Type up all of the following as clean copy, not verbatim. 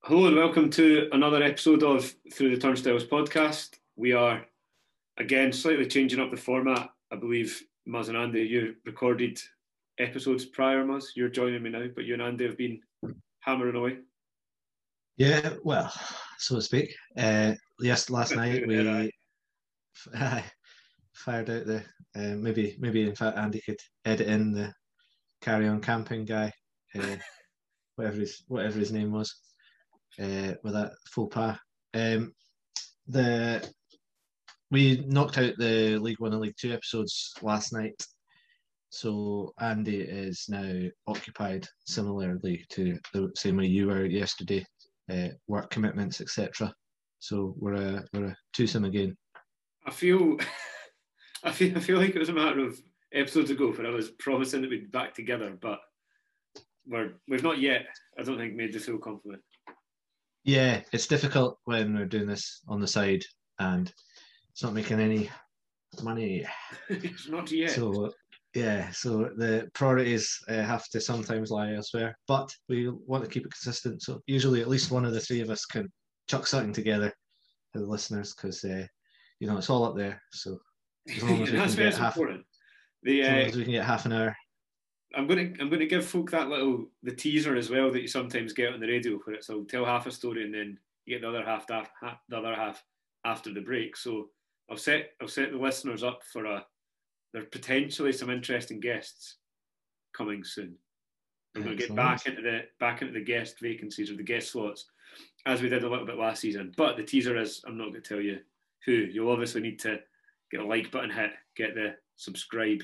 Hello and welcome to another episode of Through the Turnstiles podcast. We are again slightly changing up the format. I believe Muzz and Andy, you recorded episodes prior, Muzz. You're joining me now, but you and Andy have been hammering away. Yeah, well, so to speak. Yes, last night we fired out the maybe in fact Andy could edit in the carry on camping guy, whatever his name was, with that faux pas. The We knocked out the League One and League Two episodes last night, so Andy is now occupied similarly to the same way you were yesterday, work commitments, etc. So we're a twosome again. I feel I feel like it was a matter of episodes ago when I was promising that we'd be back together, but we've not yet, I don't think, made the full compliment. Yeah, it's difficult when we're doing this on the side and it's not making any money. It's not yet. So the priorities have to sometimes lie elsewhere, but we want to keep it consistent. So usually at least one of the three of us can chuck something together to the listeners because it's all up there. So as long as we can get half an hour. I'm going to give folk the teaser as well that you sometimes get on the radio, where it's I'll tell half a story and then you get the other half after the break. So I'll set the listeners up for there are potentially some interesting guests coming soon. We're going to get back into the guest vacancies or the guest slots as we did a little bit last season. But the teaser is I'm not going to tell you who. You'll obviously need to get a like button hit, get the subscribe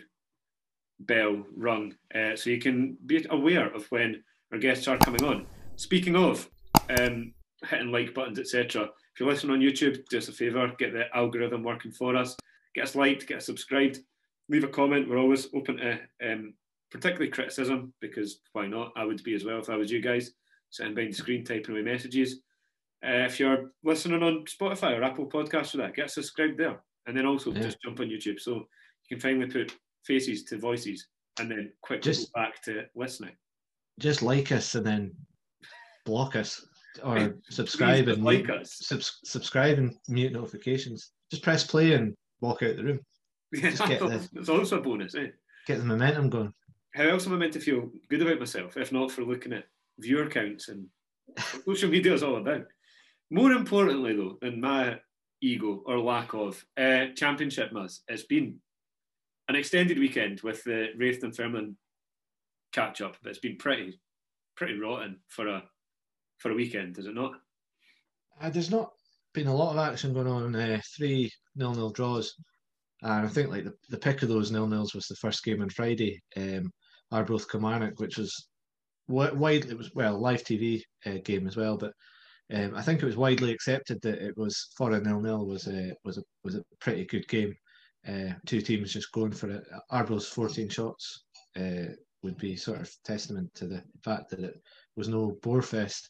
bell rung, so you can be aware of when our guests are coming on. Speaking of hitting like buttons, etc., if you're listening on YouTube, do us a favour, get the algorithm working for us. Get us liked, get us subscribed, leave a comment. We're always open to particularly criticism, because why not? I would be as well if I was you guys, sitting behind the screen typing away messages. If you're listening on Spotify or Apple Podcasts for that, get subscribed there. And then also just jump on YouTube so you can finally put faces to voices and then quickly go back to listening. Just like us and then block us, or subscribe and like us. Subscribe and mute notifications. Just press play and walk out the room. Yeah, it's also a bonus, eh? Get the momentum going. How else am I meant to feel good about myself if not for looking at viewer counts and what social media is all about? More importantly, though, than my ego or lack of championship, it's been an extended weekend with the Wraith and Fairman catch up, but it's been pretty rotten for a weekend, is it not? There's not been a lot of action going on. 3 0-0 draws, and I think like the pick of those 0-0s was the first game on Friday, Arbroath Kilmarnock, which was widely, it was live TV game as well, but I think it was widely accepted that it was for a 0-0 was a pretty good game. Two teams just going for it. Arbroath's 14 shots would be sort of testament to the fact that it was no borefest,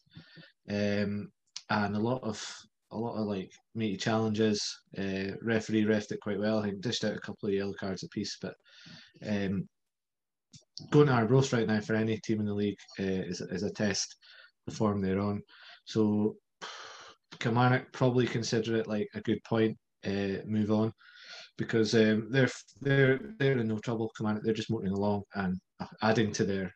and a lot of like meaty challenges. Referee refed it quite well. I think dished out a couple of yellow cards apiece, but going to Arbroath right now for any team in the league is a test the form they're on. So Kilmarnock probably consider it like a good point, move on, because they're in no trouble. Kilmarnock, they're just motoring along and added to their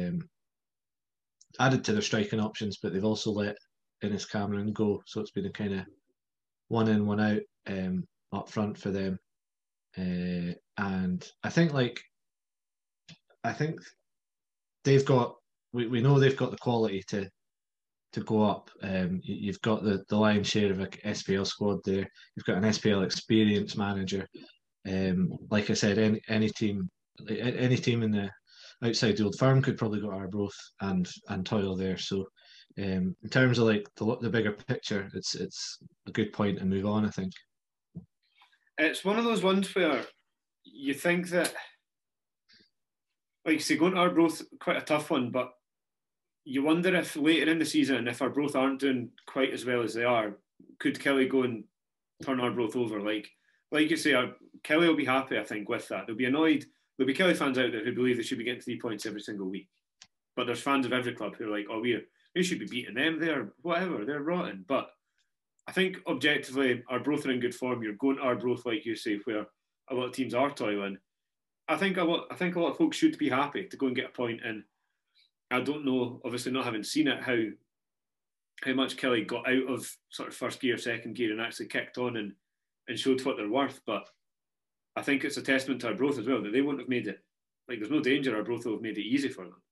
striking options, but they've also let Innes Cameron go, so it's been a kind of one in, one out up front for them. And I think they've got, we know they've got the quality to go up. You've got the lion's share of an SPL squad there. You've got an SPL experienced manager. Like I said, any team in the outside the Old Firm could probably go to Arbroath and toil there. So in terms of like the bigger picture, it's a good point to move on, I think. It's one of those ones where you think that, like you say, going to Arbroath, quite a tough one, but you wonder if later in the season, if Arbroath aren't doing quite as well as they are, could Kelly go and turn Arbroath over? Like you say, Kelly will be happy, I think, with that. They'll be annoyed. There'll be Kelly fans out there who believe they should be getting 3 points every single week. But there's fans of every club who are like, oh, we're you should be beating them. They're whatever. They're rotten. But I think objectively, Arbroath are in good form. You're going to Arbroath, like you say, where a lot of teams are toiling. I think a lot of folks should be happy to go and get a point. And I don't know, obviously not having seen it, how much Kelly got out of sort of first gear, second gear, and actually kicked on and showed what they're worth. But I think it's a testament to Arbroath as well that they wouldn't have made it. Like, there's no danger Arbroath will have made it easy for them.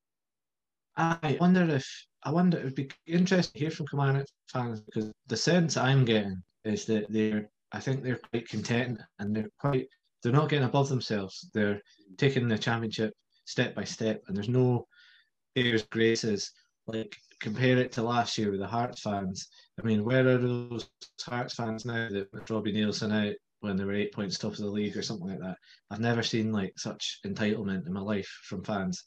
I wonder it would be interesting to hear from Kilmarnock fans, because the sense I'm getting is that I think they're quite content, and they're not getting above themselves. They're taking the championship step by step, and there's no airs graces. Like, compare it to last year with the Hearts fans. I mean, where are those Hearts fans now that with Robbie Nielsen out when they were 8 points top of the league or something like that? I've never seen like such entitlement in my life from fans.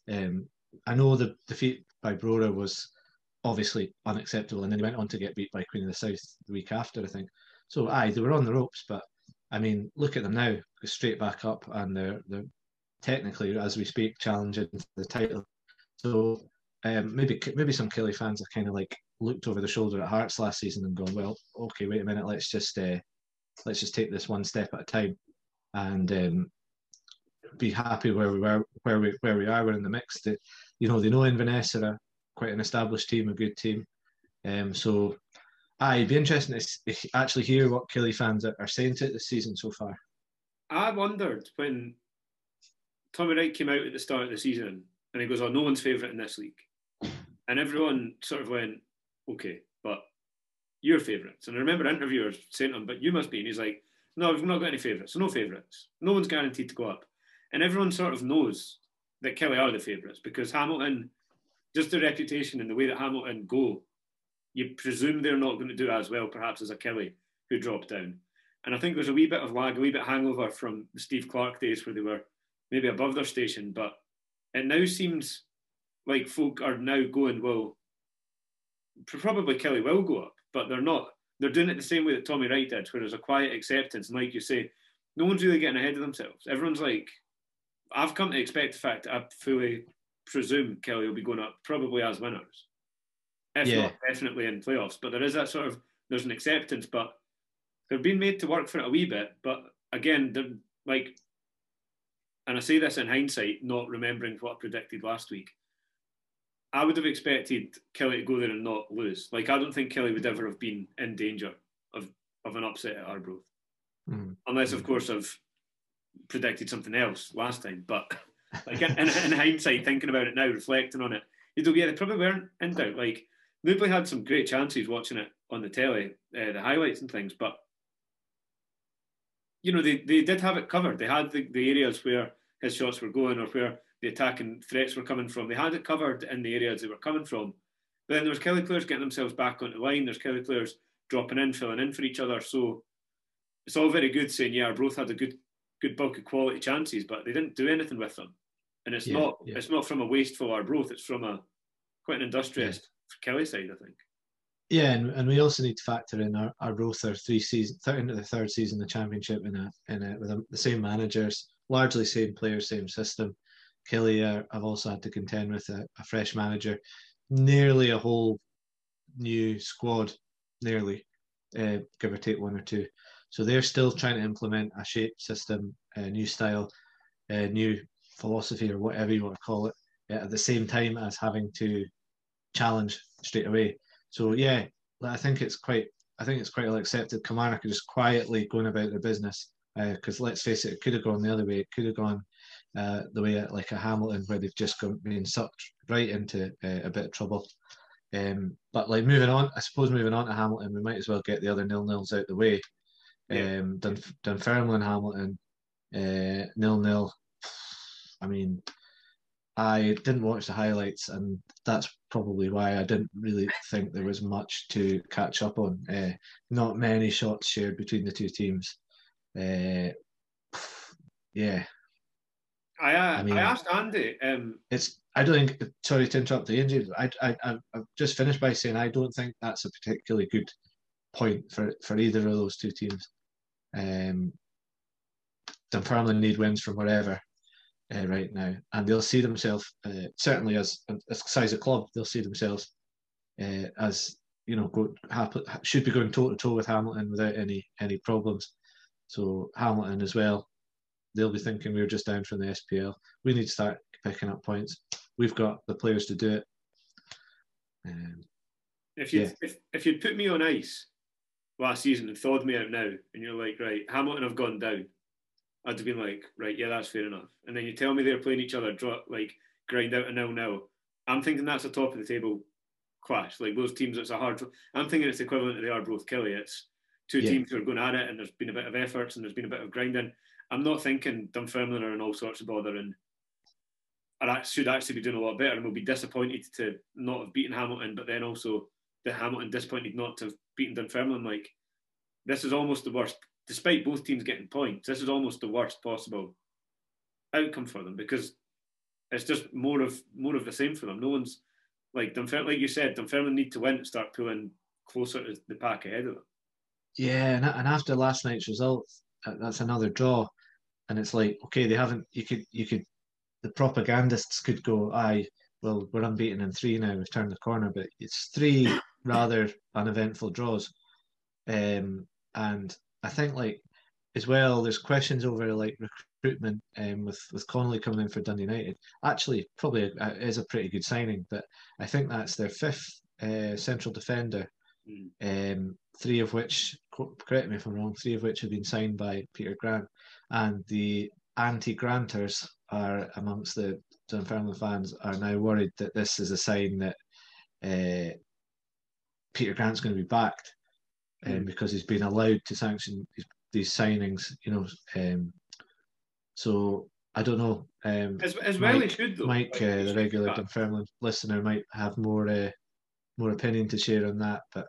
I know the defeat by Brora was obviously unacceptable, and then they went on to get beat by Queen of the South the week after, I think. So they were on the ropes, but I mean, look at them now, straight back up, and they're technically, as we speak, challenging for the title. So maybe some Kelly fans have kind of like looked over the shoulder at Hearts last season and gone, well, okay, wait a minute, let's just take this one step at a time, and be happy where we are. We're in the mix. They know Inverness are quite an established team, a good team. So it'd be interesting to actually hear what Kelly fans are saying to it this season so far. I wondered when Tommy Wright came out at the start of the season and he goes, "Oh, no one's favourite in this league," and everyone sort of went, "Okay, but you're favourites." And I remember interviewers saying to him, "But you must be," and he's like, "No, we've not got any favourites, so no favourites. No one's guaranteed to go up." And everyone sort of knows that Kelly are the favourites because Hamilton, just their reputation and the way that Hamilton go, you presume they're not going to do as well, perhaps, as a Kelly who dropped down. And I think there's a wee bit of lag, a wee bit hangover from the Steve Clarke days where they were maybe above their station. But it now seems like folk are now going, well, probably Kelly will go up, but they're not. They're doing it the same way that Tommy Wright did, where there's a quiet acceptance. And like you say, no one's really getting ahead of themselves. Everyone's like, I've come to expect the fact that I fully presume Kelly will be going up probably as winners, if not definitely in playoffs. But there is that sort of, there's an acceptance, but they're being made to work for it a wee bit. But again, they're like, and I say this in hindsight, not remembering what I predicted last week, I would have expected Kelly to go there and not lose. Like, I don't think Kelly would ever have been in danger of an upset at Arbroath. Unless, of course, I've predicted something else last time. But like in hindsight, thinking about it now, reflecting on it, they probably weren't in doubt. Like, Newbley had some great chances watching it on the telly, the highlights and things, but they did have it covered. They had the areas where his shots were going or where the attacking threats were coming from. They had it covered in the areas they were coming from. But then there was Kelly players getting themselves back onto the line. There's Kelly players dropping in, filling in for each other. So it's all very good saying, yeah, both had a good bulk of quality chances, but they didn't do anything with them. And it's not from a wasteful Arbroath. It's from quite an industrious Kelly side, I think. Yeah, and we also need to factor in our Arbroath are into the third season of the championship with the same managers, largely same players, same system. Kelly have also had to contend with a fresh manager, nearly a whole new squad, nearly, give or take one or two. So they're still trying to implement a shape system, a new style, a new philosophy, or whatever you want to call it, at the same time as having to challenge straight away. So yeah, I think it's quite well accepted. Kilmarnock are just quietly going about their business, because let's face it could have gone the other way. It could have gone the way like a Hamilton, where they've just been sucked right into a bit of trouble. But like moving on to Hamilton, we might as well get the other 0-0s out the way. Dunfermline, Hamilton, 0-0. I mean, I didn't watch the highlights, and that's probably why I didn't really think there was much to catch up on. Not many shots shared between the two teams. I asked Andy. I don't think. Sorry to interrupt the injury. I've just finished by saying I don't think that's a particularly good point for either of those two teams. Dunfermline need wins from wherever. right now, and they'll see themselves certainly as a size of club. They'll see themselves as should be going toe to toe with Hamilton without any problems. So Hamilton as well, they'll be thinking we're just down from the SPL. We need to start picking up points. We've got the players to do it. If you'd put me on ice last season and thawed me out now, and you're like, right, Hamilton have gone down, I'd have been like, right, yeah, that's fair enough. And then you tell me they're playing each other, grind out a 0-0. I'm thinking that's a top of the table clash. Like those teams, it's a hard. I'm thinking it's equivalent to the Arbroath Killie. It's two teams who are going at it, and there's been a bit of efforts and there's been a bit of grinding. I'm not thinking Dunfermline are in all sorts of bother and should actually be doing a lot better, and will be disappointed to not have beaten Hamilton, but then also the Hamilton disappointed not to have beaten Dunfermline. Like this is almost the worst, despite both teams getting points. This is almost the worst possible outcome for them because it's just more of the same for them. No one's like Dunfermline, like you said, Dunfermline need to win to start pulling closer to the pack ahead of them. Yeah, and after last night's result, that's another draw, and it's like okay, they haven't. You could the propagandists could go, aye, well, we're unbeaten in 3 now, we've turned the corner, but it's 3 rather uneventful draws. And I think like as well, there's questions over like recruitment with Connolly coming in for Dundee United. Actually, probably is a pretty good signing, but I think that's their 5th central defender. 3 of which, correct me if I'm wrong, 3 of which have been signed by Peter Grant, and the anti-Granters are amongst the Dunfermline fans are now worried that this is a sign that Peter Grant's going to be backed because he's been allowed to sanction these signings, so I don't know. As well, Mike, he should though. Mike, the regular Dunfermline listener, might have more opinion to share on that, but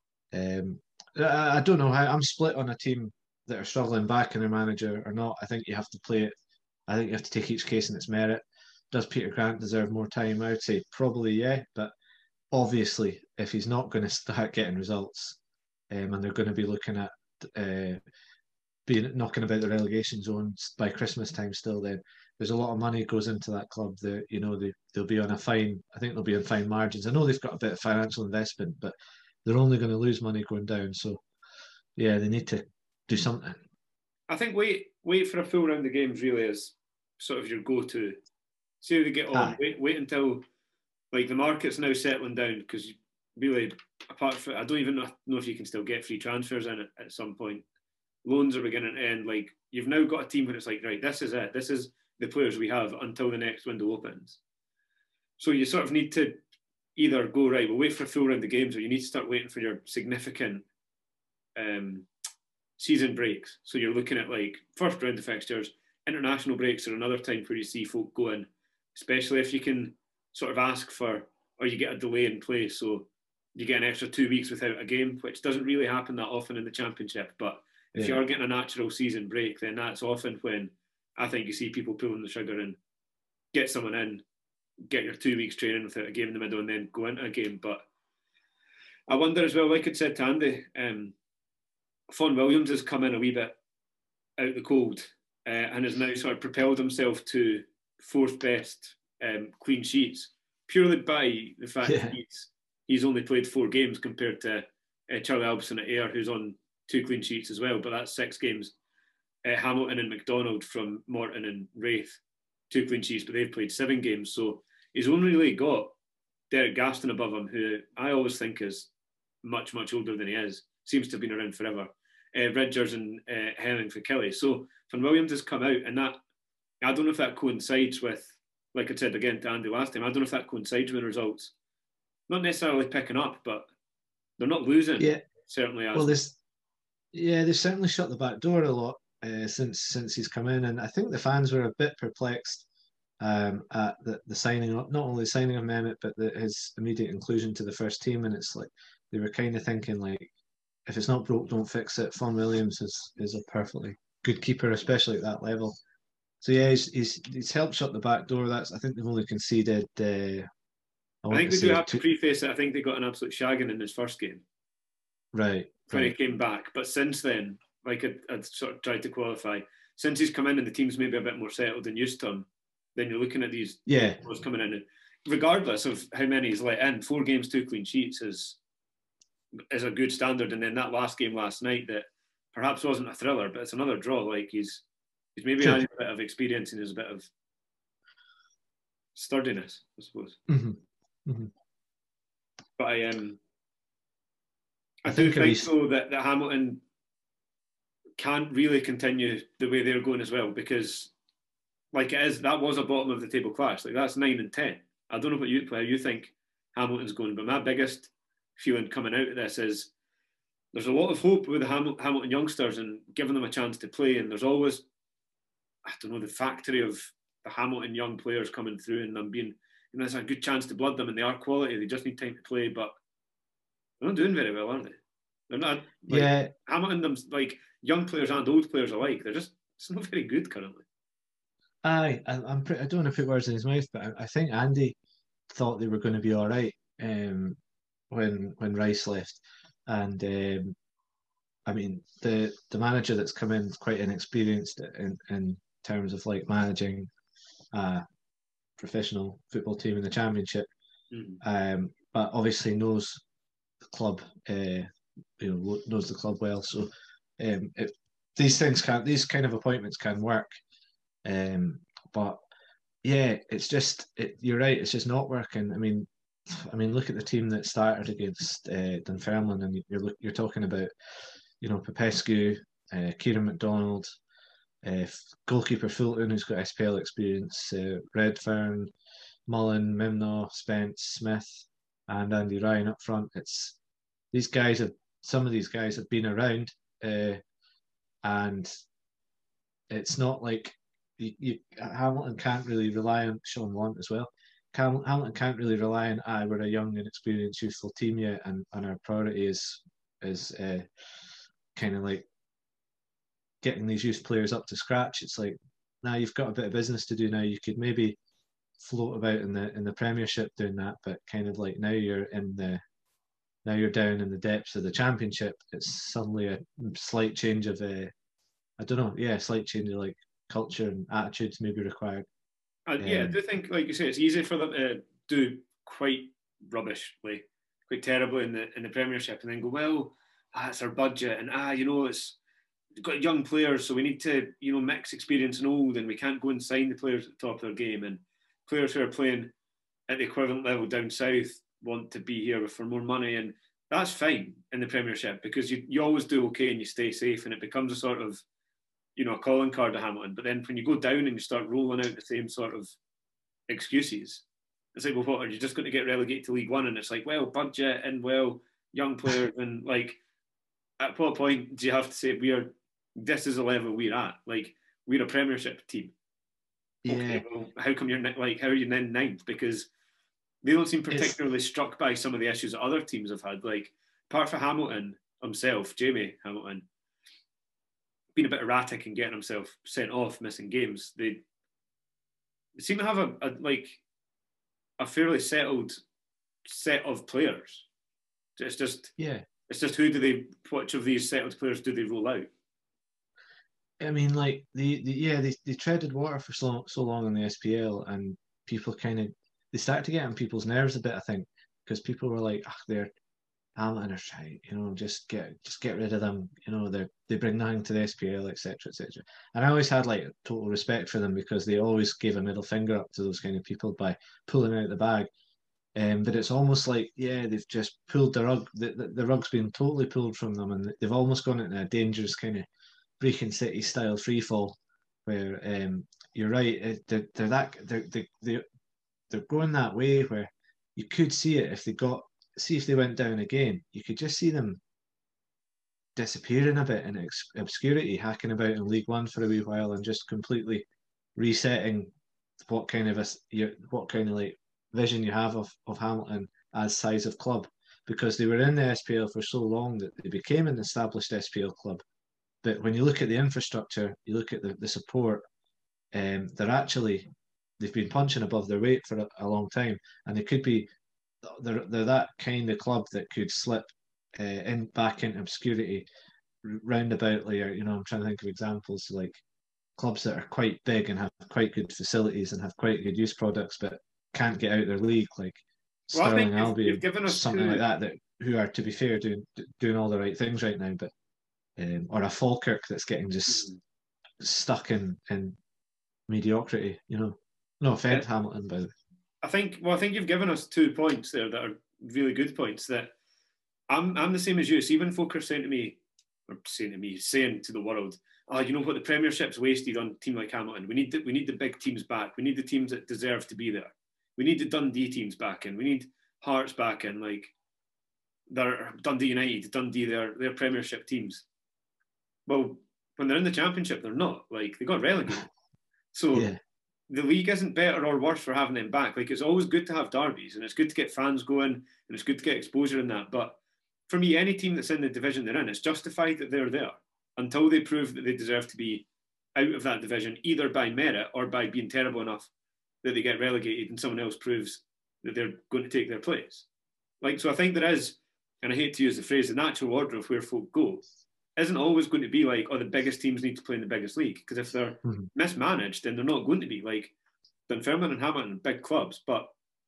I don't know. I'm split on a team that are struggling back in their manager or not. I think you have to play it. I think you have to take each case in its merit. Does Peter Grant deserve more time? I would say probably yeah, but obviously if he's not going to start getting results, and they're going to be looking at being knocking about the relegation zones by Christmas time still, then there's a lot of money goes into that club that they'll be on a fine. I think they'll be on fine margins. I know they've got a bit of financial investment, but they're only going to lose money going down. So yeah, they need to do something. I think wait for a full round of games really is sort of your go-to. See how they get on. Wait until like the market's now settling down because really apart from I don't even know if you can still get free transfers in it at some point. Loans are beginning to end. Like you've now got a team where it's like right, this is it. This is the players we have until the next window opens. So you sort of need to either go right, we'll wait for a full round of games, or you need to start waiting for your significant season breaks. So you're looking at like first round of fixtures, international breaks are another time where you see folk go in, especially if you can sort of ask for, or you get a delay in play. So you get an extra 2 weeks without a game, which doesn't really happen that often in the Championship. But if you are getting a natural season break, then that's often when I think you see people pulling the trigger and get someone in, get your 2 weeks training without a game in the middle and then go into a game. But I wonder as well, like I said to Andy, Fon Williams has come in a wee bit out the cold and has now sort of propelled himself to 4th best clean sheets purely by the fact that he's only played 4 games compared to Charlie Albison at Ayr, who's on 2 clean sheets as well, but that's 6 games. Hamilton and McDonald from Morton and Wraith, 2 clean sheets, but they've played 7 games. So he's only really got Derek Gaston above him, who I always think is much, much older than he is. Seems to have been around forever. Ridgers and Henning for Killie. So Fon Williams has come out, and that I don't know if that coincides with, like I said again to Andy last time, I don't know if that coincides with results. Not necessarily picking up, but they're not losing. Yeah, certainly. Well, they've certainly shut the back door a lot since he's come in, and I think the fans were a bit perplexed at the signing, not only signing of Mehmet, but his immediate inclusion to the first team. And it's like they were kind of thinking like, if it's not broke, don't fix it. Fon Williams is a perfectly good keeper, especially at that level. So yeah, he's helped shut the back door. I think they've only conceded. I think they do have to preface it. I think they got an absolute shagging in his first game. Right. When he came back. But since then, like I'd sort of tried to qualify, since he's come in and the team's maybe a bit more settled and used to him, then you're looking at these Yeah. goals coming in. Regardless of how many he's let in, 4 games, 2 clean sheets is a good standard. And then that last game last night that perhaps wasn't a thriller, but it's another draw. Like he's maybe Sure. had a bit of experience and there's a bit of sturdiness, I suppose. But I do think though that Hamilton can't really continue the way they're going as well, because like that was a bottom of the table clash. Like that's 9 and 10. I don't know how you think Hamilton's going, but my biggest feeling coming out of this is there's a lot of hope with the Hamilton youngsters and giving them a chance to play, and there's always, I don't know, the factory of the Hamilton young players coming through and them being, there's a good chance to blood them, and they are quality. They just need time to play, but they're not doing very well, are they? They're not. Hamilton, them like young players and old players alike. They're just, it's not very good currently. I don't want to put words in his mouth, but I think Andy thought they were going to be all right when Rice left, and I mean the manager that's come in is quite inexperienced in terms of like managing a professional football team in the Championship, but obviously knows the club, knows the club well. So these kind of appointments can work. But yeah, it's just you're right. It's just not working. I mean, look at the team that started against Dunfermline, and you're talking about, Popescu, Kieran McDonald, goalkeeper Fulton, who's got SPL experience, Redfern, Mullen, Mimno, Spence, Smith, and Andy Ryan up front. Some of these guys have been around, and it's not like Hamilton can't really rely on Sean Lunt as well. Hamilton can't really rely on we're a young and experienced youthful team yet, and our priority is kind of like getting these youth players up to scratch. It's like, now you've got a bit of business to do. Now you could maybe float about in the Premiership doing that, but kind of like now you're down in the depths of the Championship. It's suddenly a slight change of slight change of like culture and attitudes may be required. I do think, like you say, it's easy for them to do quite rubbishly, quite terribly in the Premiership, and then go, well, it's our budget, and it's we've got young players, so we need to mix experience and old, and we can't go and sign the players at the top of their game, and players who are playing at the equivalent level down south want to be here for more money, and that's fine in the Premiership because you always do okay and you stay safe, and it becomes a sort of a calling card to Hamilton. But then when you go down and you start rolling out the same sort of excuses, it's like, well, what, are you just going to get relegated to League One? And it's like, well, budget and young players, and like, at what point do you have to say this is the level we're at? Like, we're a Premiership team. Yeah. Okay, well, how are you then ninth? Because they don't seem particularly struck by some of the issues that other teams have had. Like, apart from Hamilton himself, Jamie Hamilton, being a bit erratic and getting himself sent off, missing games, they seem to have a fairly settled set of players. It's just which of these settled players do they roll out? I mean, like they treaded water for so long in the SPL, and people they started to get on people's nerves a bit, I think, because people were like, they're Hamilton are trying, just get rid of them. They bring nothing to the SPL, etc., etc. And I always had like total respect for them because they always gave a middle finger up to those kind of people by pulling out the bag. But it's almost like, they've just pulled the rug. The rug's been totally pulled from them, and they've almost gone into a dangerous kind of Brecon City style free fall, where you're right, they're going that way where you could see it if they went down again. You could just see them disappearing a bit in obscurity, hacking about in League One for a wee while, and just completely resetting what kind of like vision you have of Hamilton as size of club, because they were in the SPL for so long that they became an established SPL club. But when you look at the infrastructure, you look at the support, they've been punching above their weight for a long time, and they're that kind of club that could slip back into obscurity roundabout. I'm trying to think of examples like clubs that are quite big and have quite good facilities and have quite good youth products, but can't get out their league, like Well, I think Stirling you've Albion, given us something like two. that, that who are, to be fair, doing all the right things right now, but or a Falkirk that's getting just stuck in mediocrity. No Yeah, offense, Hamilton, by the way. I think you've given us 2 points there that are really good points. That I'm the same as you. So even folk are saying to the world, oh, you know what, the Premiership's wasted on a team like Hamilton. We need the big teams back. We need the teams that deserve to be there. We need the Dundee teams back in. We need Hearts back in. Like they're Dundee United, Dundee, they're Premiership teams. Well, when they're in the Championship, they're not. Like they got relegated. So Yeah, the league isn't better or worse for having them back. Like it's always good to have derbies and it's good to get fans going and it's good to get exposure in that. But for me, any team that's in the division they're in, it's justified that they're there until they prove that they deserve to be out of that division, either by merit or by being terrible enough that they get relegated and someone else proves that they're going to take their place. Like so, I think there is, and I hate to use the phrase, the natural order of where folk go isn't always going to be like, oh, the biggest teams need to play in the biggest league. Because if they're mismanaged, then they're not going to be like Dunfermline and Hamilton, big clubs. But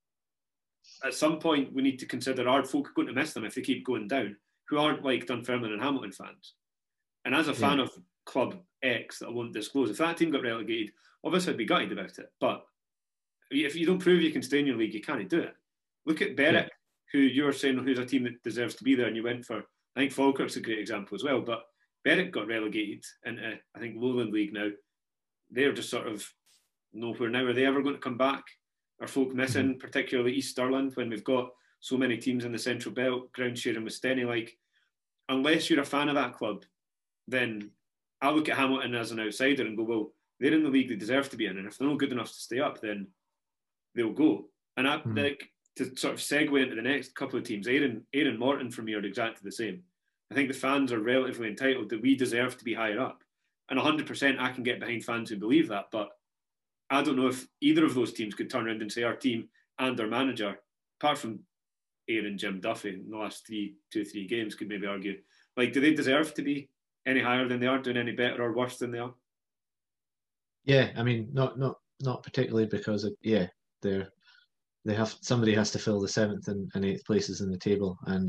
at some point, we need to consider are folk going to miss them if they keep going down, who aren't like Dunfermline and Hamilton fans. And as a fan of Club X that I won't disclose, if that team got relegated, obviously I'd be gutted about it. But if you don't prove you can stay in your league, you can't do it. Look at Berwick, who you were saying who's a team that deserves to be there, and you went for. I think Falkirk's a great example as well. But Berwick got relegated into, I think, Lowland League now. They're just sort of nowhere now. Are they ever going to come back? Are folk missing, particularly East Stirling, when we've got so many teams in the Central Belt, ground sharing with Steny? Like, unless you're a fan of that club, then I look at Hamilton as an outsider and go, well, they're in the league they deserve to be in, and if they're not good enough to stay up, then they'll go. And like to sort of segue into the next couple of teams, Aaron Morton for me are exactly the same. I think the fans are relatively entitled that we deserve to be higher up, and 100% I can get behind fans who believe that. But I don't know if either of those teams could turn around and say our team and our manager, apart from Aaron Jim Duffy in the last 2-3 games, could maybe argue, like, do they deserve to be any higher than they are, doing any better or worse than they are? Yeah. I mean, not particularly because they have somebody has to fill the seventh and eighth places in the table, and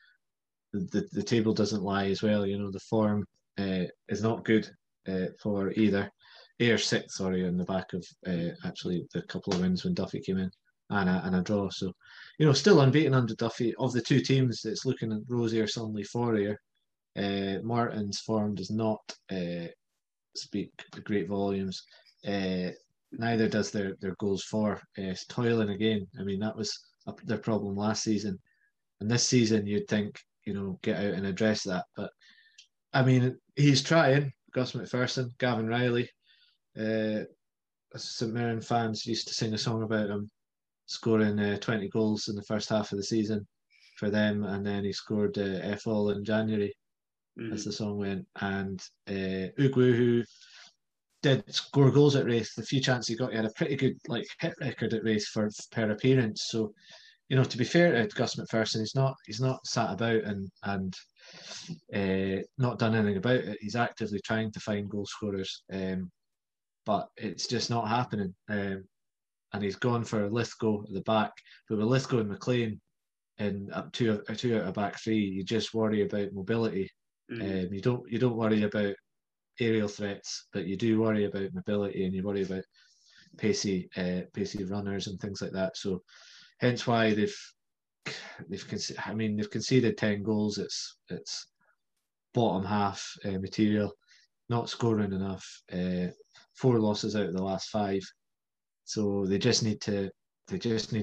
the table doesn't lie as well. The form is not good for either. Ayr sixth, sorry, on the back of actually the couple of wins when Duffy came in and a draw. So, still unbeaten under Duffy. Of the two teams, it's looking rosier suddenly for Ayr. Martin's form does not speak great volumes. Neither does their goals for. Toiling again. I mean, that was their problem last season. And this season, you'd think, get out and address that. But, I mean, he's trying. Gus McPherson, Gavin Riley. St Mirren fans used to sing a song about him scoring 20 goals in the first half of the season for them. And then he scored F-all in January, as the song went. And Ugwu, who did score goals at Raith, the few chances he got, he had a pretty good hit record at Raith per appearance. So, to be fair to Gus McPherson, he's not sat about and not done anything about it. He's actively trying to find goal scorers, but it's just not happening. And he's gone for Lithgow at the back, but with Lithgow and McLean and two out of back three, you just worry about mobility. You don't worry about aerial threats, but you do worry about mobility and you worry about pacey runners and things like that. So hence why they've conceded 10 goals. It's bottom half material, not scoring enough. 4 losses out of the last 5. So they just need to up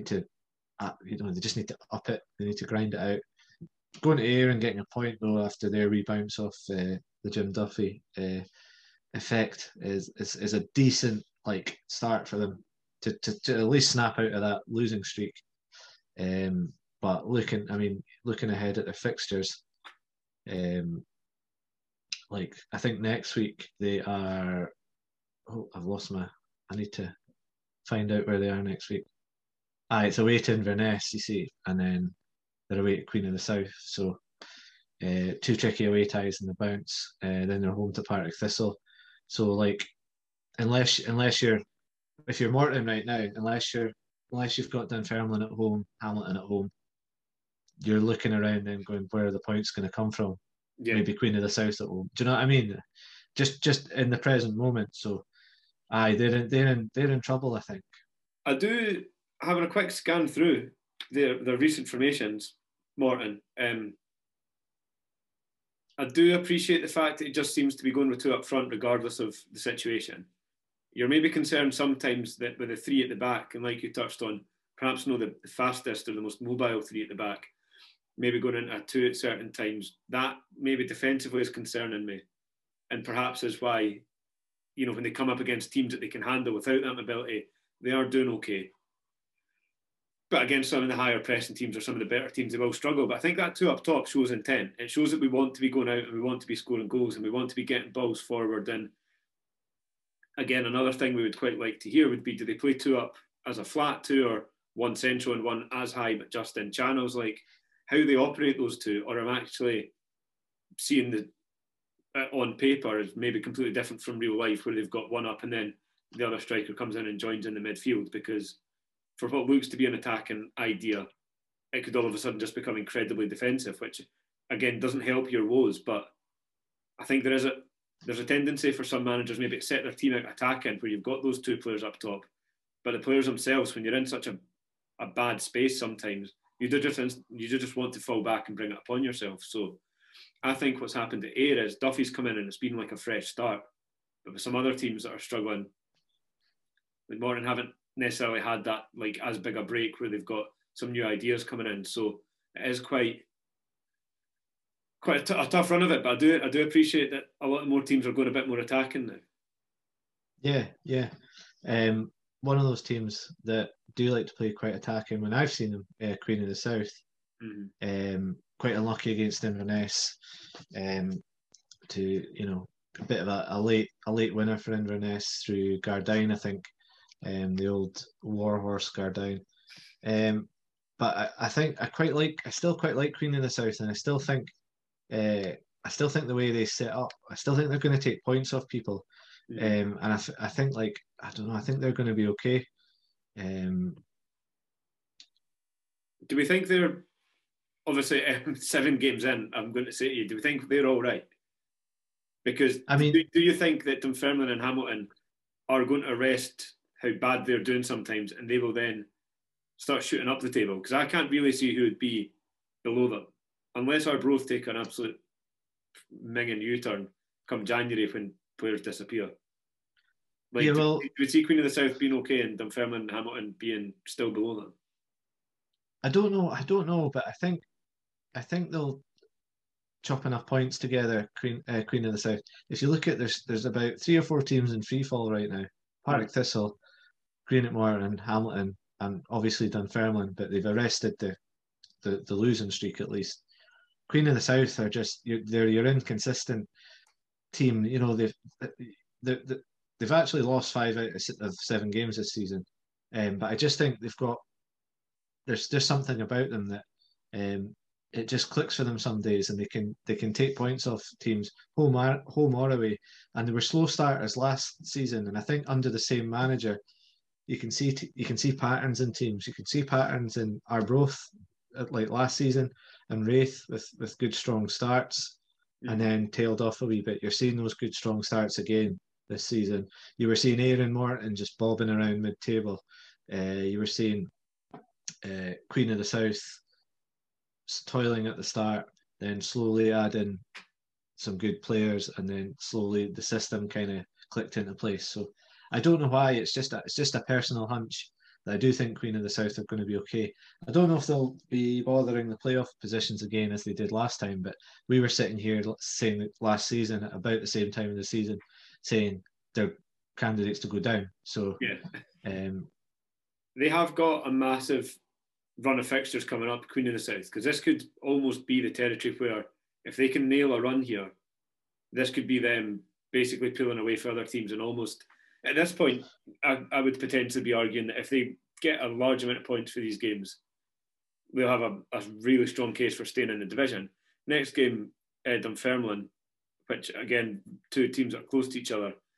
it. They need to grind it out. Going to Ayr and getting a point though after their rebounds off the Jim Duffy effect is a decent start for them to at least snap out of that losing streak. But looking ahead at their fixtures, I think next week they are. Oh, I've lost my. I need to find out where they are next week. It's away to Inverness, you see, and then they're away to Queen of the South. So 2 tricky away ties in the bounce. Then they're home to Partick Thistle. So unless you're if you're Morton right now, unless you've got Dunfermline at home, Hamilton at home, you're looking around and going, where are the points going to come from? Yeah. Maybe Queen of the South at home. Do you know what I mean? Just in the present moment. So, aye, they're in trouble. I think. I do, having a quick scan through their recent formations, Morton. I do appreciate the fact that it just seems to be going with two up front, regardless of the situation. You're maybe concerned sometimes that with the three at the back, and like you touched on, perhaps not the fastest or the most mobile three at the back, maybe going into a two at certain times. That maybe defensively is concerning me, and perhaps is why, when they come up against teams that they can handle without that mobility, they are doing okay. But against some of the higher pressing teams or some of the better teams, they will struggle. But I think that two up top shows intent. It shows that we want to be going out and we want to be scoring goals and we want to be getting balls forward. And again, another thing we would quite like to hear would be, do they play two up as a flat two, or one central and one as high but just in channels? Like, how they operate those two, or I'm actually seeing the on paper is maybe completely different from real life, where they've got one up and then the other striker comes in and joins in the midfield, because for what looks to be an attacking idea, it could all of a sudden just become incredibly defensive, which again doesn't help your woes. But I think there's a tendency for some managers maybe to set their team out attacking, where you've got those two players up top, but the players themselves, when you're in such a bad space, sometimes you do just want to fall back and bring it upon yourself. So I think what's happened to Ayr is Duffy's come in and it's been like a fresh start. But with some other teams that are struggling, like Morton haven't necessarily had that like as big a break where they've got some new ideas coming in. So it is quite a tough run of it. But I do appreciate that a lot more teams are going a bit more attacking now. Yeah. One of those teams that do like to play quite attacking, when I've seen them, Queen of the South, quite unlucky against Inverness, to a bit of a late winner for Inverness through Gardyne, I think, the old warhorse Gardyne. But I think I still quite like Queen of the South, and I still think the way they set up, I still think they're going to take points off people. And I think, I don't know, I think they're going to be okay. Do we think they're, obviously 7 games in, I'm going to say to you, do we think they're all right? Because I mean, do you think that Dunfermline and Hamilton are going to arrest how bad they're doing sometimes, and they will then start shooting up the table? Because I can't really see who would be below them, unless Arbroath take an absolute minging U-turn come January when players disappear. Do we see Queen of the South being okay and Dunfermline and Hamilton being still below them? I don't know, but I think they'll chop enough points together. Queen of the South. If you look at, there's about 3 or 4 teams in free fall right now. Partick Thistle, Greenock Morton, Hamilton, and obviously Dunfermline, but they've arrested the losing streak at least. Queen of the South are just they're your inconsistent team. They've actually lost 5 out of 7 games this season, but I just think there's something about them that it just clicks for them some days, and they can take points off teams home or away. And they were slow starters last season, and I think under the same manager, you can see patterns in teams. You can see patterns in Arbroath like last season, and Raith with good strong starts, and then tailed off a wee bit. You're seeing those good strong starts again this season. You were seeing Aaron Morton just bobbing around mid-table. You were seeing Queen of the South toiling at the start, then slowly adding some good players, and then slowly the system kind of clicked into place. So I don't know why. It's just a personal hunch that I do think Queen of the South are going to be okay. I don't know if they'll be bothering the playoff positions again as they did last time, but we were sitting here saying last season at about the same time of the season, saying they're candidates to go down. So yeah, they have got a massive run of fixtures coming up, Queen of the South, because this could almost be the territory where, if they can nail a run here, this could be them basically pulling away for other teams. And almost at this point, I would potentially be arguing that if they get a large amount of points for these games, they'll have a really strong case for staying in the division. Next game, Dunfermline, which again, 2 teams are close to each other.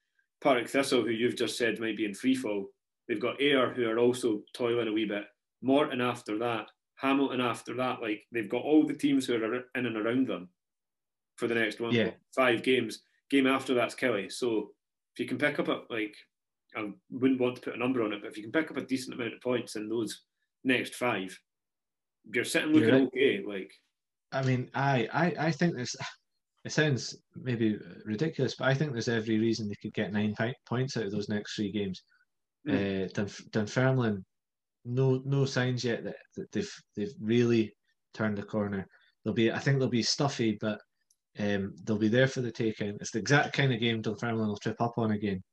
Partick Thistle, who you've just said might be in free fall. They've got Ayr, who are also toiling a wee bit. Morton after that. Hamilton after that. Like, they've got all the teams who are in and around them for the next 5 games. Game after that's Kelly. So if you can pick up I wouldn't want to put a number on it, but if you can pick up a decent amount of points in those next 5, you're sitting looking okay. Like, I mean, I think there's. It sounds maybe ridiculous, but I think there's every reason they could get 9 points out of those next 3 games. Dunfermline, no signs yet that they've really turned the corner. I think they'll be stuffy, but they'll be there for the taking. It's the exact kind of game Dunfermline will trip up on again.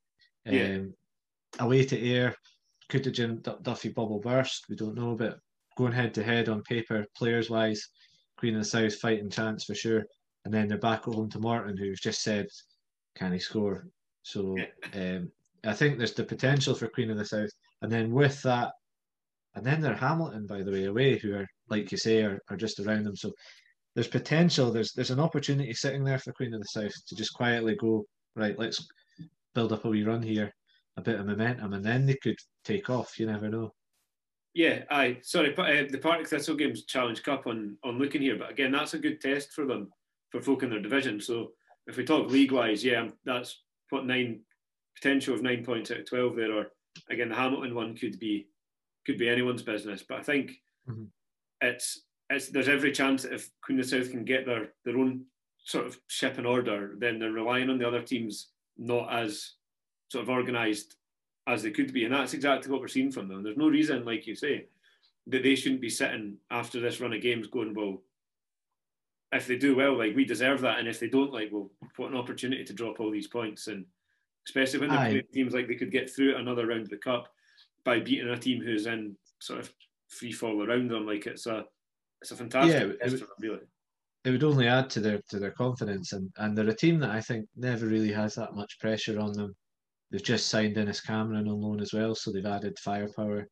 Away to Ayr, could the Jim Duffy bubble burst? We don't know, but going head to head on paper, players wise, Queen of the South fighting chance for sure. And then they're back home to Morton, who's just said, can he score? So I think there's the potential for Queen of the South. And then with that, and then they're Hamilton, by the way, away, who are, like you say, are just around them. So there's potential. There's an opportunity sitting there for Queen of the South to just quietly go, right, let's build up a wee run here, a bit of momentum, and then they could take off. You never know. Yeah, aye. Sorry, the Partick Thistle Games Challenge Cup on looking here, but again, that's a good test for them, for folk in their division. So if we talk league-wise, that's what 9 potential of 9 points out of 12 there. Or again, the Hamilton one could be anyone's business. But I think it's there's every chance that if Queen of the South can get their own sort of ship in order, then they're relying on the other teams not as sort of organised as they could be. And that's exactly what we're seeing from them. There's no reason, like you say, that they shouldn't be sitting after this run of games going, well, if they do well, like, we deserve that. And if they don't, like, well, what an opportunity to drop all these points. And especially when they're playing teams like they could get through another round of the cup by beating a team who's in sort of free fall around them. Like, it's a fantastic test for them, really. It would only add to their confidence, and they're a team that I think never really has that much pressure on them. They've just signed Innes Cameron on loan as well, so they've added firepower.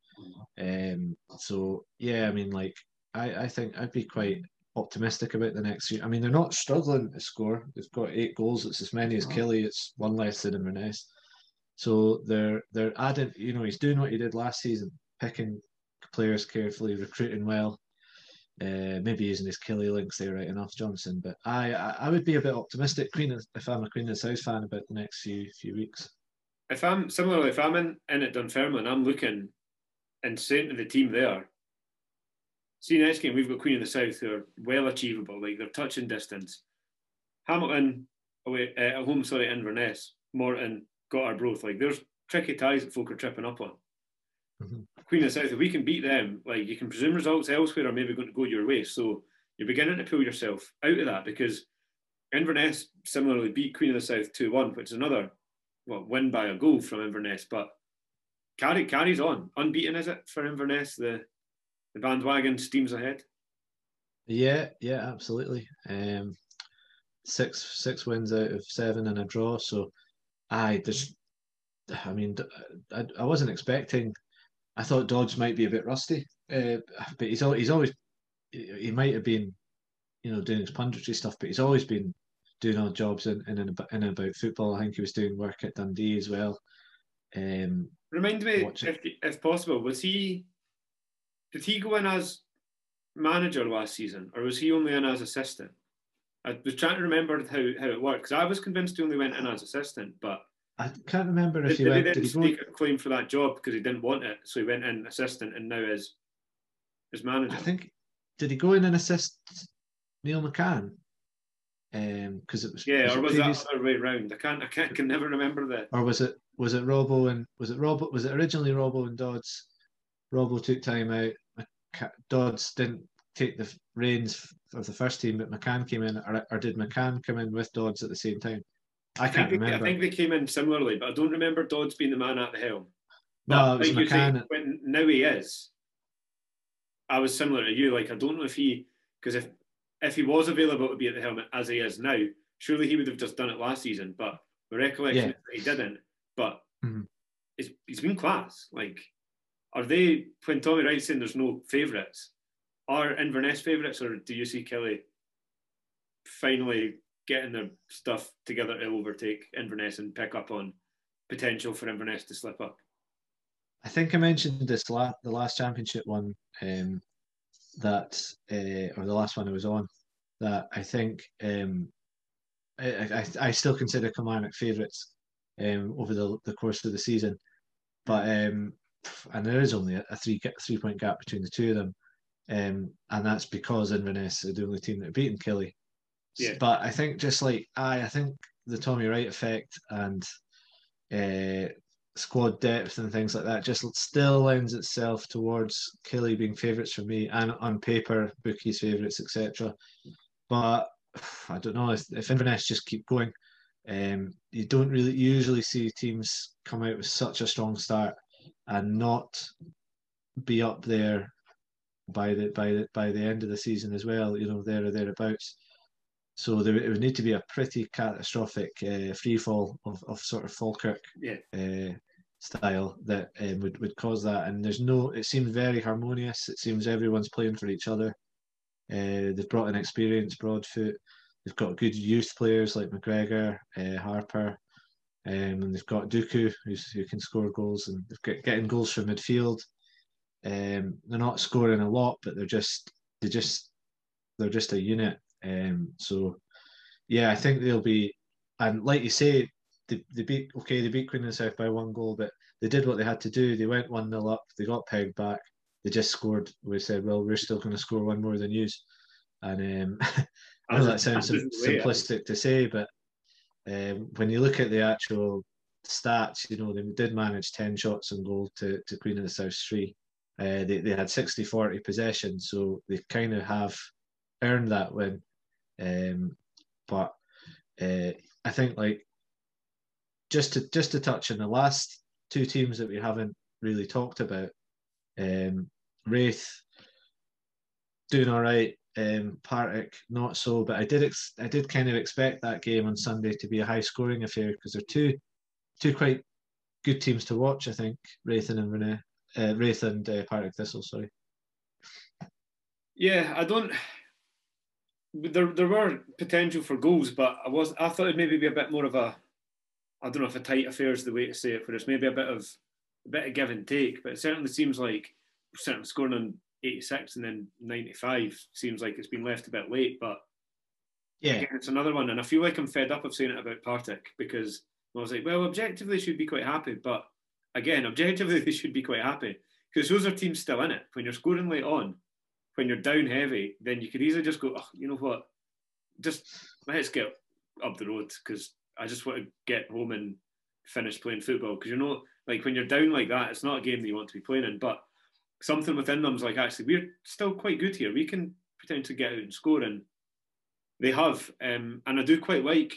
So yeah, I mean, like, I think I'd be quite optimistic about the next year. I mean, they're not struggling to score. They've got 8 goals. It's as many as Killie. It's 1 less than Inverness. So they're adding. You know, he's doing what he did last season, picking players carefully, recruiting well. Maybe using his Killie links there right enough, Johnson. But I would be a bit optimistic, if I'm a Queen of the South fan, about the next few weeks. If I'm in at Dunfermline, I'm looking and saying to the team there, see, next game we've got Queen of the South who are well achievable, like they're touching distance. Hamilton away at home, Inverness, Morton, got Arbroath. Like, there's tricky ties that folk are tripping up on. Queen of the South, if we can beat them, like, you can presume results elsewhere are maybe going to go your way. So you're beginning to pull yourself out of that, because Inverness similarly beat Queen of the South 2-1, which is another win by a goal from Inverness. But carries on. Unbeaten, is it, for Inverness? The bandwagon steams ahead. Yeah, absolutely. 6 wins out of 7 and a draw. So I wasn't expecting. I thought Dodds might be a bit rusty, but he might have been, doing his punditry stuff, but he's always been doing odd jobs in and about football. I think he was doing work at Dundee as well. Remind me, if possible, did he go in as manager last season, or was he only in as assistant? I was trying to remember how it worked, because I was convinced he only went in as assistant, but I can't remember if did he stake a claim for that job because he didn't want it, so he went in assistant and now is manager. I think, did he go in and assist Neil McCann? Because it was or was that other way round? I can never remember that. Or was it Robbo and was it originally Robbo and Dodds? Robbo took time out. Dodds didn't take the reins of the first team, but McCann came in, or did McCann come in with Dodds at the same time? I can't remember. I think they came in similarly, but I don't remember Dodds being the man at the helm. No, it was McCann. Now he is. I was similar to you. Like, I don't know if because if he was available to be at the helm as he is now, surely he would have just done it last season. But the recollection is that he didn't. But he's been class. Like, are they, when Tommy Wright's saying there's no favourites, are Inverness favourites, or do you see Killie finally getting their stuff together to overtake Inverness and pick up on potential for Inverness to slip up? I think I mentioned this the last championship one, that or the last one I was on, that I think I still consider Kilmarnock favourites over the course of the season, but and there is only a 3 point gap between the two of them, and that's because Inverness are the only team that have beaten Killie. Yeah. But I think just like I think the Tommy Wright effect and squad depth and things like that just still lends itself towards Killie being favourites for me, and on paper bookies favourites, etc. But I don't know if Inverness just keep going. You don't really usually see teams come out with such a strong start and not be up there by the end of the season as well. You know, there or thereabouts. So it would need to be a pretty catastrophic free fall of sort of Falkirk style that would cause that. And there's no. It seems very harmonious. It seems everyone's playing for each other. They've brought in experience, Broadfoot. They've got good youth players like McGregor, Harper, and they've got Dooku who can score goals, and they're getting goals from midfield. They're not scoring a lot, but they're just a unit. So yeah, I think they'll be, and like you say, they beat Queen of the South by 1 goal, but they did what they had to do. They went 1-0 up, they got pegged back, they just scored. We said, well, we're still going to score one more than you, and I know that sounds simplistic to say, but when you look at the actual stats, you know, they did manage 10 shots on goal to Queen of the South 3. They had 60-40 possession, so they kind of have earned that win. But I think like just to touch on the last two teams that we haven't really talked about, Wraith doing all right, Partick not so, but I did kind of expect that game on Sunday to be a high scoring affair because they're two quite good teams to watch. I think Wraith and Inverness, Wraith and Partick Thistle. Sorry. Yeah, I don't. There were potential for goals, but I thought it'd maybe be a bit more of a, I don't know if a tight affair is the way to say it, for us maybe a bit of give and take, but it certainly seems like certainly scoring on 86 and then 95 seems like it's been left a bit late. But yeah, again, it's another one, and I feel like I'm fed up of saying it about Partick because I was like, well, objectively they should be quite happy, but again, objectively they should be quite happy because those are teams still in it. When you're scoring late on, when you're down heavy, then you could easily just go, oh, you know what, just let's get up the road because I just want to get home and finish playing football. Because you know, like when you're down like that, it's not a game that you want to be playing in. But something within them's like, actually, we're still quite good here. We can potentially get out and score, and they have. And I do quite like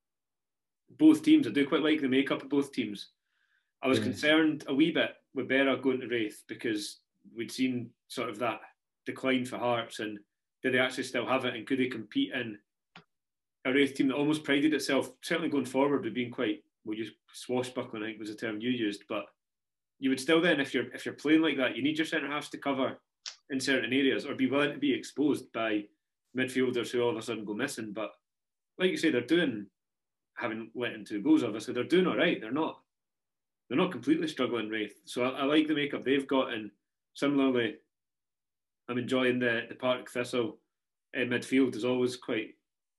both teams. I do quite like the makeup of both teams. I was concerned a wee bit with Berra going to Wraith because we'd seen sort of that decline for Hearts, and did they actually still have it, and could they compete in a Wraith team that almost prided itself, certainly going forward, with being quite, well, you swashbuckling, I think was the term you used, but you would still then, if you're playing like that, you need your centre halves to cover in certain areas or be willing to be exposed by midfielders who all of a sudden go missing. But like you say, they're doing, having let in 2 goals, obviously they're doing all right. They're not completely struggling, Wraith. So I like the makeup they've got, and similarly, I'm enjoying the Partick Thistle midfield is always quite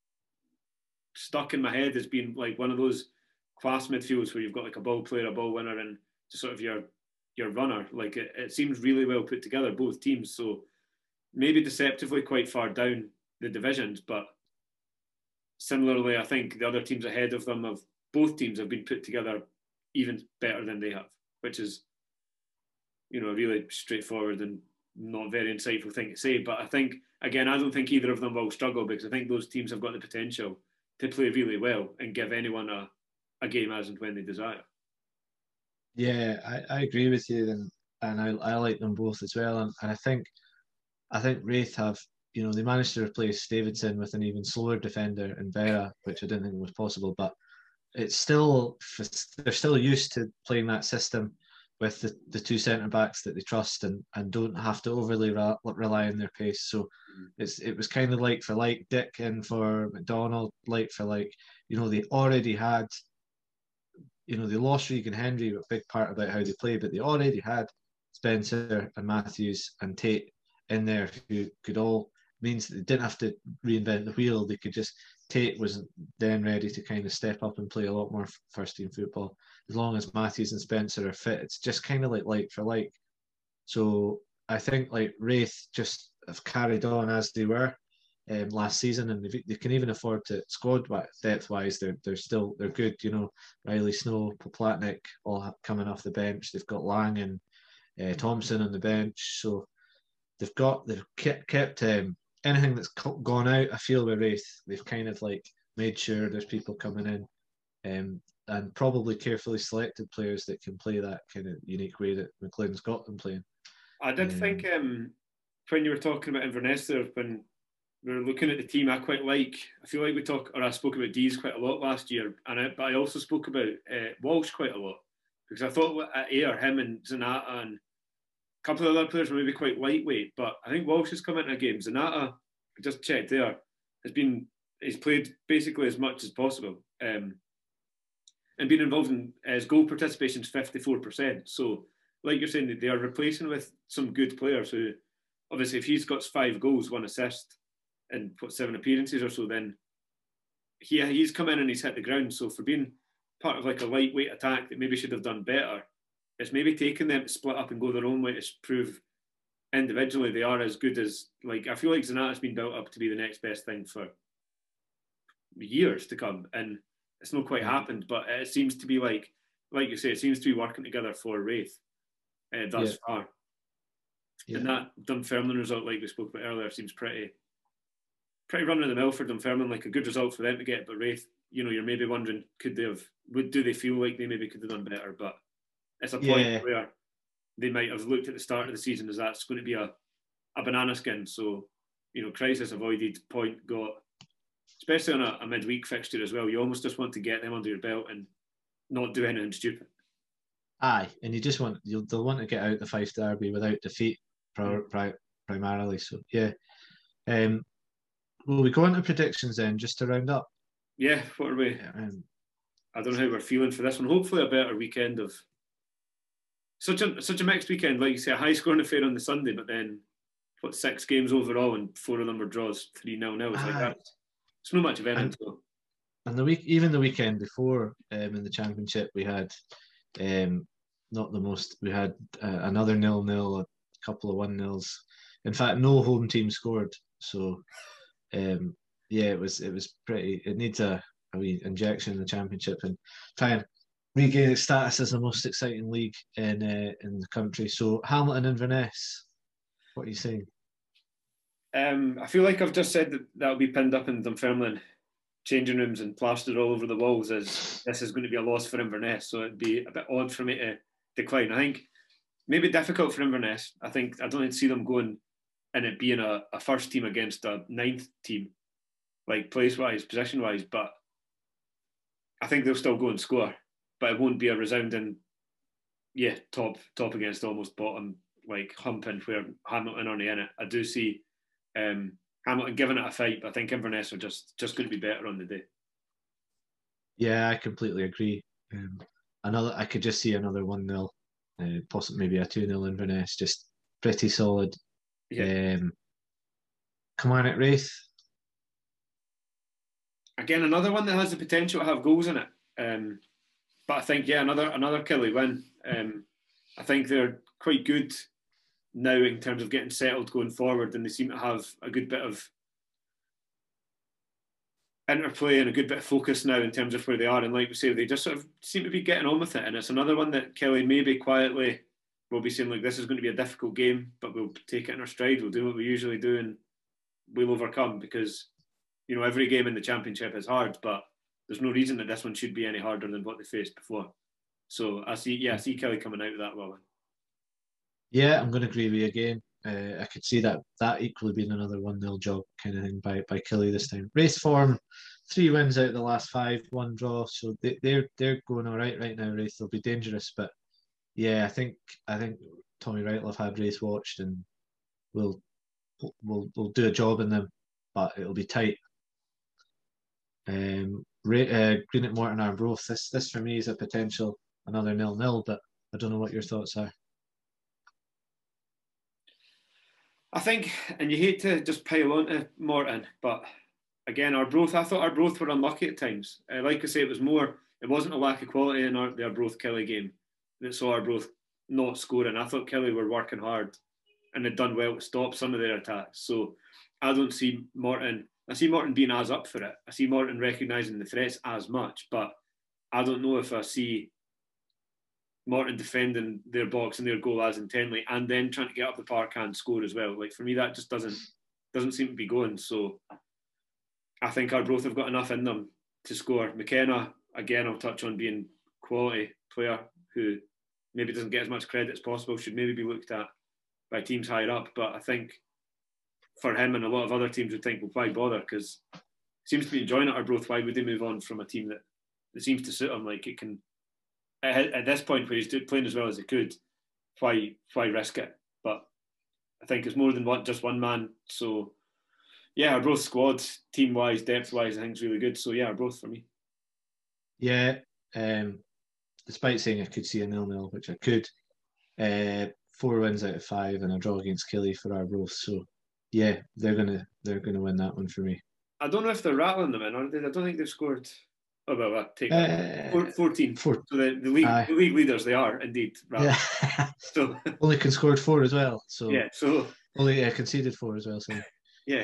stuck in my head as being like one of those class midfields where you've got like a ball player, a ball winner, and just sort of your runner. Like it seems really well put together, both teams. So maybe deceptively quite far down the divisions, but similarly, I think the other teams ahead of them, of both teams, have been put together even better than they have, which is, you know, a really straightforward and not very insightful thing to say. But I think, again, I don't think either of them will struggle because I think those teams have got the potential to play really well and give anyone a game as and when they desire. Yeah, I agree with you, and I like them both as well. And I think Wraith have, you know, they managed to replace Davidson with an even slower defender in Berra, which I didn't think was possible. But it's still, they're still used to playing that system with the 2 centre backs that they trust and don't have to overly rely on their pace. So it was kind of like for like Dick and for McDonald, like for like, you know, they already had, they lost Regan Hendry, a big part about how they play, but they already had Spencer and Matthews and Tate in there who could all means that they didn't have to reinvent the wheel. They could just Tate was then ready to kind of step up and play a lot more first team football. As long as Matthews and Spencer are fit, it's just kind of like for like. So I think like Wraith just have carried on as they were last season, and they can even afford to squad depth wise. They're good. Riley Snow, Poplatnik, all coming off the bench. They've got Lang and Thompson on the bench, so they've kept anything that's gone out. I feel with Wraith, they've kind of like made sure there's people coming in, and probably carefully selected players that can play that kind of unique way that McLean's got them playing. I did think when you were talking about Inverness there, when we were looking at the team, I feel like I spoke about Dees quite a lot last year, but I also spoke about Walsh quite a lot, because I thought at Ayr, him and Zanata and a couple of other players were maybe quite lightweight, but I think Walsh has come into a game. Zanata, I just checked there, he's played basically as much as possible, and been involved in his goal participation is 54%. So, like you're saying, they are replacing with some good players who, obviously, if he's got 5 goals, 1 assist, and 7 appearances or so, then he's come in and he's hit the ground. So for being part of like a lightweight attack that maybe should have done better, it's maybe taken them to split up and go their own way to prove individually they are as good as, like, I feel like Zanata's been built up to be the next best thing for years to come, and it's not quite happened, but it seems to be like you say, it seems to be working together for Wraith thus far. Yeah. And that Dunfermline result, like we spoke about earlier, seems pretty run of the mill for Dunfermline, like a good result for them to get. But Wraith, you're maybe wondering, do they feel like they maybe could have done better? But it's a point where they might have looked at the start of the season as that's going to be a banana skin. So, crisis avoided, point got, especially on a midweek fixture as well. You almost just want to get them under your belt and not do anything stupid. Aye, and they'll want to get out the Fife Derby without defeat primarily. So yeah. Will we go into predictions then, just to round up? Yeah, what are we? I don't know how we're feeling for this one. Hopefully a better weekend of such a mixed weekend. Like you say, a high scoring affair on the Sunday, but then 6 games overall and 4 of them were draws, 3-0. It's like that. It's not much of anything. And the weekend before in the Championship, we had not the most. We had another 0-0, a couple of 1-0s. In fact, no home team scored. So it was pretty. It needs a wee injection in the Championship and try and regain its status as the most exciting league in the country. So Hamilton Inverness, what are you saying? I feel like I've just said that'll be pinned up in Dunfermline changing rooms and plastered all over the walls as this is going to be a loss for Inverness. So it'd be a bit odd for me to decline. I think maybe difficult for Inverness. I don't see them going and it being a first team against a 9th team, like place-wise, position-wise, but I think they'll still go and score, but it won't be a resounding, top against almost bottom, like humping where Hamilton aren't in it. I do see Hamilton giving it a fight, but I think Inverness are just going to be better on the day. Yeah, I completely agree. I could just see another 1-0, possibly maybe a 2-0 Inverness, just pretty solid. Yeah. Kilmarnock Wraith. Again, another one that has the potential to have goals in it. But I think, another Killie win. I think they're quite good now in terms of getting settled going forward, and they seem to have a good bit of interplay and a good bit of focus now in terms of where they are. And like we say, they just sort of seem to be getting on with it. And it's another one that Killie maybe quietly will be saying, like, this is going to be a difficult game, but we'll take it in our stride. We'll do what we usually do and we'll overcome, because, every game in the Championship is hard, but there's no reason that this one should be any harder than what they faced before. So I see Killie coming out of that well. Yeah, I'm going to agree with you again. I could see that equally being another 1-0 job kind of thing by Killie this time. Race form, 3 wins out of the last 5, 1 draw, so they're going all right now. Race, they'll be dangerous, but yeah, I think Tommy Wright will have had Race watched and we'll do a job in them, but it'll be tight. Greenock Morton Arbroath. This for me is a potential another 0-0, but I don't know what your thoughts are. I think, and you hate to just pile on to Morton, but again, Arbroath, I thought Arbroath were unlucky at times. Like I say, it wasn't a lack of quality in the Arbroath Kelly game that saw Arbroath not scoring. I thought Kelly were working hard and had done well to stop some of their attacks. So I don't see Morton. I see Morton being as up for it. I see Morton recognising the threats as much, but I don't know if I see Morton defending their box and their goal as intently and then trying to get up the park and score as well. Like for me, that just doesn't seem to be going. So I think Arbroath have got enough in them to score. McKenna, again, I'll touch on being quality player who maybe doesn't get as much credit as possible, should maybe be looked at by teams higher up. But I think for him and a lot of other teams would think, well, why bother? Because he seems to be enjoying it, Arbroath. Why would they move on from a team that seems to suit him? Like it can, at this point where he's playing as well as he could, why risk it? But I think it's more than just one man. So yeah, Arbroath squad, team wise, depth wise, I think is really good. So yeah, Arbroath for me. Yeah, despite saying I could see a 0-0, which I could, 4 wins out of 5 and a draw against Killie for Arbroath. So yeah, they're gonna win that one for me. I don't know if they're rattling them in, or I don't think they've scored. Oh well, I'll take that. 14. So the league leaders, they are indeed. Yeah. So only scored 4 as well. So yeah, so only conceded 4 as well. So yeah.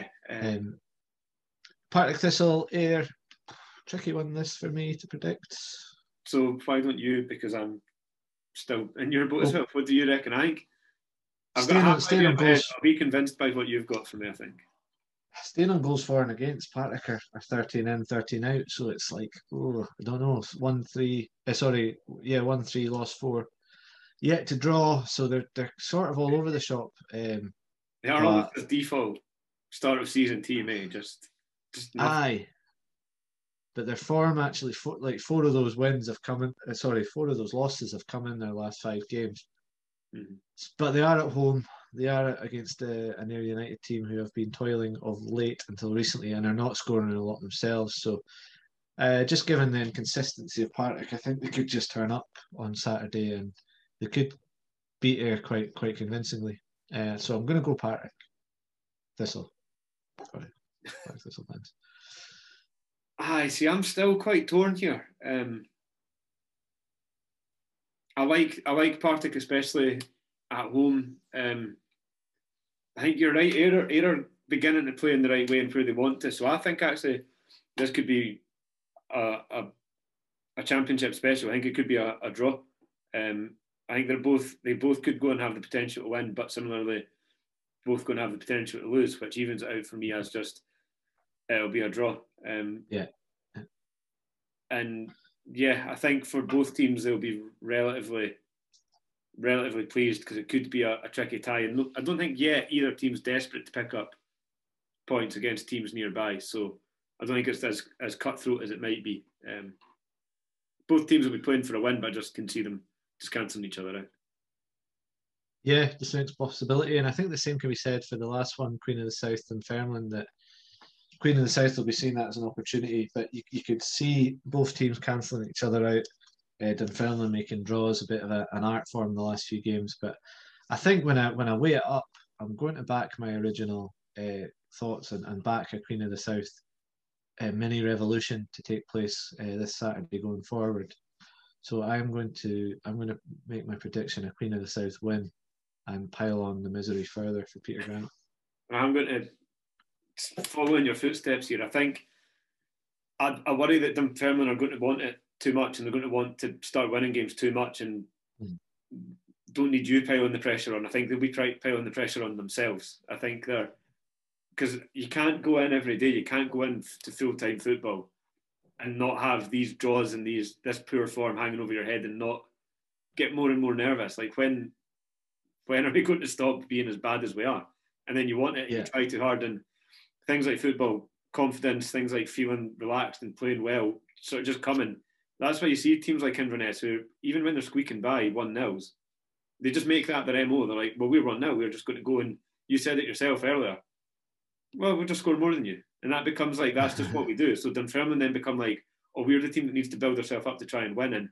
Partick Thistle, Ayr, tricky one this for me to predict. So why don't you? Because I'm still in your boat as well. What do you reckon? I think I've got half idea in my head. I'll be convinced by what you've got for me, I think. Staying on goals for and against, Partick are 13 in, 13 out. So it's like, I don't know. 1-3, 1-3, lost 4. Yet to draw, so they're sort of all over the shop. They are almost as default start of season team, just nothing. Aye. But their form actually, 4 of those wins have come in. 4 of those losses have come in their last 5 games. Mm-hmm. But they are at home. They are against an Ayr United team who have been toiling of late until recently and are not scoring a lot themselves. So, just given the inconsistency of Partick, I think they could just turn up on Saturday and they could beat Ayr quite convincingly. So I'm going to go Partick. Thistle. Sorry, Partick Thistle fans. I see. I'm still quite torn here. I like Partick, especially at home. I think you're right. Ayr are beginning to play in the right way and where they want to. So I think actually this could be a championship special. I think it could be a draw. I think they both could go and have the potential to win, but similarly, both going to have the potential to lose, which evens it out for me as just it'll be a draw. Yeah. And yeah, I think for both teams they'll be relatively pleased because it could be a tricky tie. And I don't think yet either team's desperate to pick up points against teams nearby. So I don't think it's as cutthroat as it might be. Both teams will be playing for a win, but I just can see them just cancelling each other out. Yeah, just an possibility. And I think the same can be said for the last one, Queen of the South and Fairland, that Queen of the South will be seeing that as an opportunity, but you could see both teams cancelling each other out. Dunfermline making draws, a bit of an art form in the last few games. But I think when I weigh it up, I'm going to back my original thoughts and back a Queen of the South mini revolution to take place this Saturday going forward. So I'm going to make my prediction a Queen of the South win and pile on the misery further for Peter Grant. I'm going to follow in your footsteps here. I think I worry that Dunfermline are going to want it too much and they're going to want to start winning games too much and don't need you piling the pressure on. I think they'll be piling the pressure on themselves. I think they're because you can't go in every day. You can't go in to full-time football and not have these draws and this poor form hanging over your head and not get more and more nervous. Like when are we going to stop being as bad as we are? And then you want it, you try too hard, and things like football confidence, things like feeling relaxed and playing well, sort of just coming. That's why you see teams like Inverness who, even when they're squeaking by 1-0s, they just make that their MO. They're like, well, we're 1-0, we're just going to go, and you said it yourself earlier. Well, we'll just score more than you. And that becomes like, that's just what we do. So Dunfermline then become like, oh, we're the team that needs to build ourselves up to try and win. And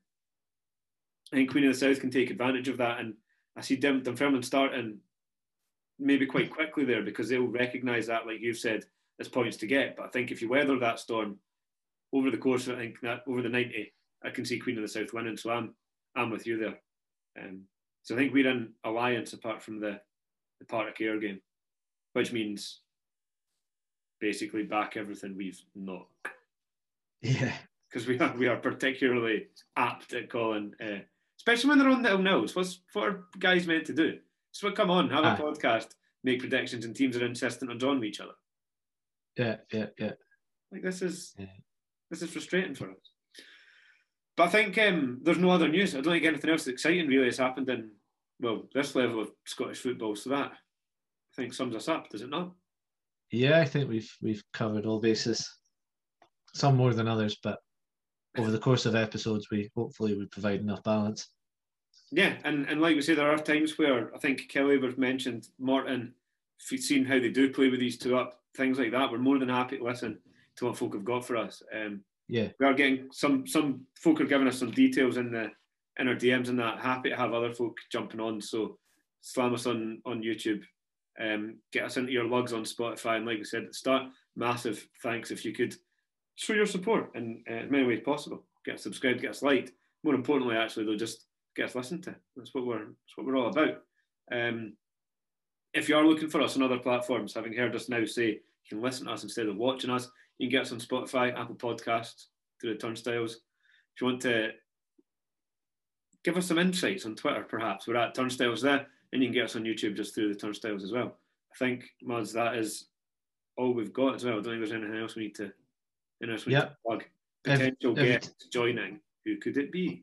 I think Queen of the South can take advantage of that. And I see Dunfermline starting maybe quite quickly there, because they'll recognise that, like you've said, as points to get. But I think if you weather that storm over the course of, I think that over the 90, I can see Queen of the South winning. So I'm with you there. So I think we're in alliance apart from the Partick Ayr game, which means basically back everything we've not. Yeah. Because we are particularly apt at calling, especially when they're on the nils. What are guys meant to do? So come on, have a podcast, make predictions, and teams are insistent on drawing with each other. Yeah. Like this is frustrating for us. But I think there's no other news. I don't think anything else exciting really has happened in, well, this level of Scottish football. So that, I think, sums us up, does it not? Yeah, I think we've covered all bases. Some more than others, but over the course of episodes, we hopefully provide enough balance. Yeah, and like we say, there are times where I think Kelly was mentioned, Morton, if you've seen how they do play with these two up, things like that, we're more than happy to listen to what folk have got for us. Yeah, we are getting some folk are giving us some details in our DMs and that. Happy to have other folk jumping on. So slam us on YouTube, get us into your lugs on Spotify, and like we said at the start, massive thanks if you could show your support in as many ways possible. Get us subscribed, get us liked. More importantly, actually, though, just get us listened to. That's what we're all about. If you are looking for us on other platforms, having heard us now say you can listen to us instead of watching us, you can get us on Spotify, Apple Podcasts, through the Turnstiles. If you want to give us some insights on Twitter, perhaps, we're at Turnstiles there, and you can get us on YouTube just through the Turnstiles as well. I think, Muzz, that is all we've got as well. I don't think there's anything else we need to plug. Potential guests joining. Who could it be?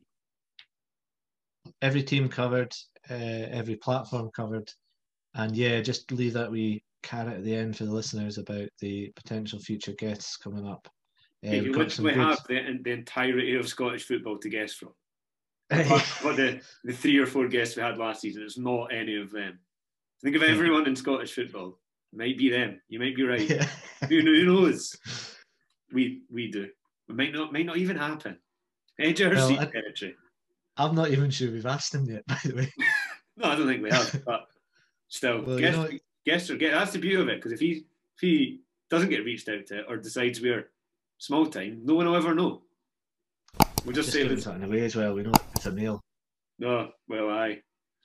Every team covered, every platform covered. And yeah, just leave that wee carrot at the end for the listeners about the potential future guests coming up. You literally have the entirety of Scottish football to guess from. But the 3 or 4 guests we had last season, it's not any of them. Think of everyone in Scottish football. It might be them. You might be right. Yeah. Who knows? We do. It might not even happen. Edge our seat territory. I'm not even sure we've asked him yet, by the way. No, I don't think we have. But still, guests are getting. That's the beauty of it, because if he doesn't get reached out to or decides we're small time, no one will ever know. We'll just say something away as well. We know it's a male. No, well, aye.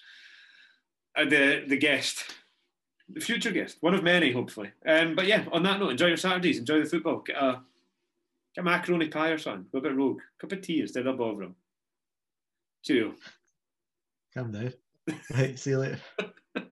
The guest, the future guest, one of many, hopefully. But yeah, on that note, enjoy your Saturdays, enjoy the football. Get a macaroni pie or something. Go a bit rogue. Cup of tea instead of Bovril. Cheerio. Calm down. Right, see you later.